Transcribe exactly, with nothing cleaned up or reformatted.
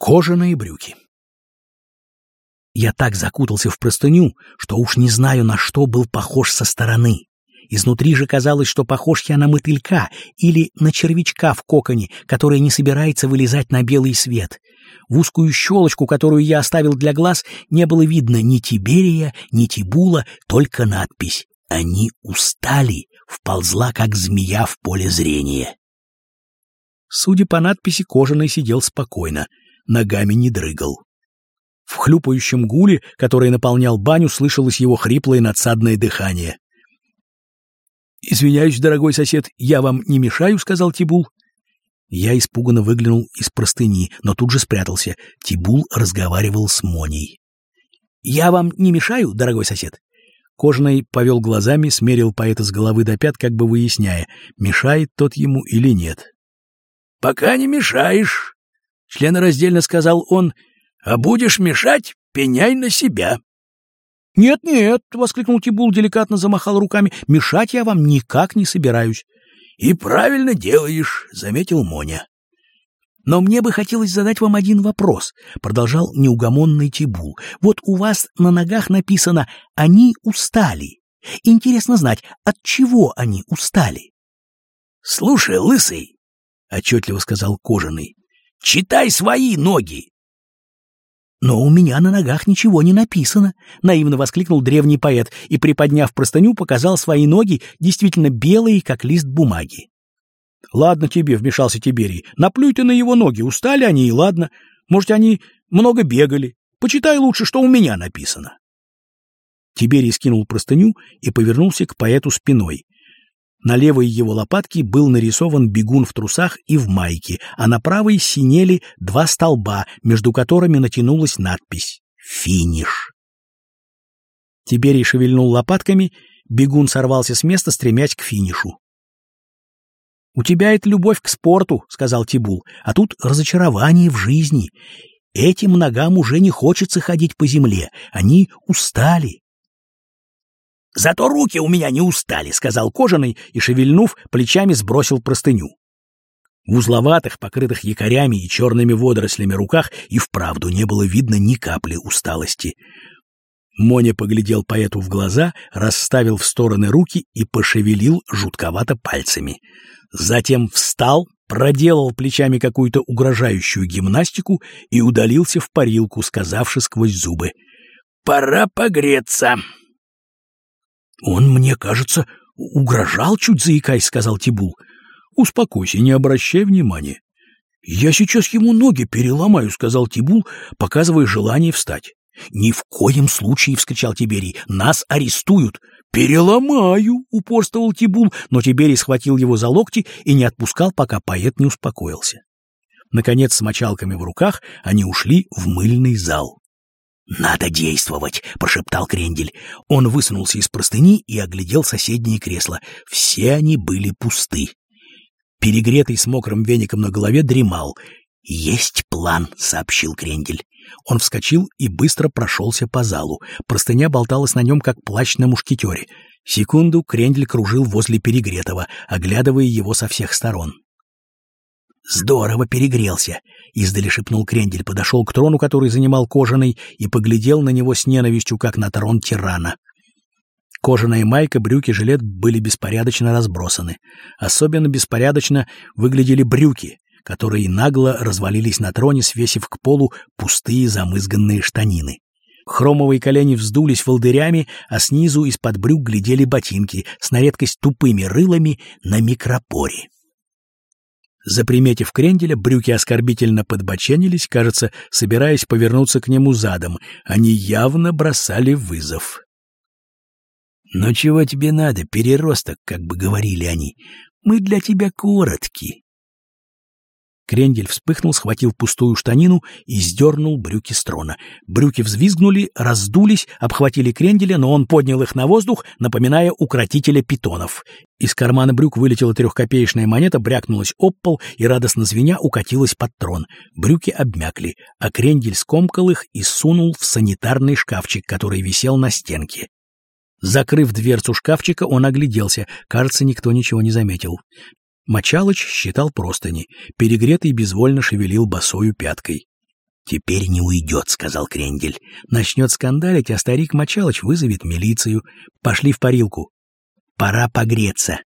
Кожаные брюки. Я так закутался в простыню, что уж не знаю, на что был похож со стороны. Изнутри же казалось, что похож я на мотылька или на червячка в коконе, который не собирается вылезать на белый свет. В узкую щелочку, которую я оставил для глаз, не было видно ни Тиберия, ни Тибула, только надпись «Они устали», вползла, как змея в поле зрения. Судя по надписи, Кожаный сидел спокойно, ногами не дрыгал. В хлюпающем гуле, который наполнял баню, слышалось его хриплое надсадное дыхание. «Извиняюсь, дорогой сосед, я вам не мешаю?» — сказал Тибул. Я испуганно выглянул из простыни, но тут же спрятался. Тибул разговаривал с Моней. «Я вам не мешаю, дорогой сосед?» Кожаный повел глазами, смерил поэта с головы до пят, как бы выясняя, мешает тот ему или нет. «Пока не мешаешь», — членораздельно сказал он, — «а будешь мешать, пеняй на себя». «Нет-нет», — воскликнул Тибул, деликатно замахал руками, — «мешать я вам никак не собираюсь». «И правильно делаешь», — заметил Моня. «Но мне бы хотелось задать вам один вопрос», — продолжал неугомонный Тибул. «Вот у вас на ногах написано «они устали». Интересно знать, от чего они устали?» «Слушай, лысый», — отчетливо сказал Кожаный, — «читай свои ноги». «Но у меня на ногах ничего не написано», — наивно воскликнул древний поэт и, приподняв простыню, показал свои ноги, действительно белые, как лист бумаги. «Ладно тебе», — вмешался Тиберий, — «наплюй ты на его ноги, устали они, и ладно. Может, они много бегали. Почитай лучше, что у меня написано». Тиберий скинул простыню и повернулся к поэту спиной. На левой его лопатке был нарисован бегун в трусах и в майке, а на правой синели два столба, между которыми натянулась надпись «Финиш». Тиберий шевельнул лопатками, бегун сорвался с места, стремясь к финишу. «У тебя это любовь к спорту», — сказал Тибул, — «а тут разочарование в жизни. Этим ногам уже не хочется ходить по земле, они устали». «Зато руки у меня не устали», — сказал Кожаный и, шевельнув, плечами сбросил простыню. В узловатых, покрытых якорями и черными водорослями руках и вправду не было видно ни капли усталости. Моня поглядел поэту в глаза, расставил в стороны руки и пошевелил жутковато пальцами. Затем встал, проделал плечами какую-то угрожающую гимнастику и удалился в парилку, сказавши сквозь зубы: «Пора погреться». «Он, мне кажется, угрожал, чуть заикаясь», — сказал Тибул. «Успокойся, не обращай внимания». «Я сейчас ему ноги переломаю», — сказал Тибул, показывая желание встать. «Ни в коем случае», — вскричал Тиберий, — «нас арестуют». «Переломаю», — упорствовал Тибул, но Тиберий схватил его за локти и не отпускал, пока поэт не успокоился. Наконец, с мочалками в руках, они ушли в мыльный зал. «Надо действовать», — прошептал Крендель. Он высунулся из простыни и оглядел соседние кресла. Все они были пусты. Перегретый с мокрым веником на голове дремал. «Есть план», — сообщил Крендель. Он вскочил и быстро прошелся по залу. Простыня болталась на нем, как плащ на мушкетере. Секунду Крендель кружил возле Перегретого, оглядывая его со всех сторон. «Здорово перегрелся», — издали шепнул Крендель, подошел к трону, который занимал Кожаный, и поглядел на него с ненавистью, как на трон тирана. Кожаная майка, брюки, жилет были беспорядочно разбросаны. Особенно беспорядочно выглядели брюки, которые нагло развалились на троне, свесив к полу пустые замызганные штанины. Хромовые колени вздулись волдырями, а снизу из-под брюк глядели ботинки с на редкость тупыми рылами на микропоре. Заприметив Кренделя, брюки оскорбительно подбоченились, кажется, собираясь повернуться к нему задом. Они явно бросали вызов. «Ну чего тебе надо, переросток?» — как бы говорили они. «Мы для тебя коротки». Крендель вспыхнул, схватил пустую штанину и сдернул брюки с трона. Брюки взвизгнули, раздулись, обхватили Кренделя, но он поднял их на воздух, напоминая укротителя питонов. Из кармана брюк вылетела трехкопеечная монета, брякнулась об пол и, радостно звеня, укатилась под трон. Брюки обмякли, а Крендель скомкал их и сунул в санитарный шкафчик, который висел на стенке. Закрыв дверцу шкафчика, он огляделся. Кажется, никто ничего не заметил. Мочалыч считал простыни. Перегретый безвольно шевелил босою пяткой. «Теперь не уйдет», — сказал Крендель. «Начнет скандалить, а старик Мочалыч вызовет милицию. Пошли в парилку. Пора погреться».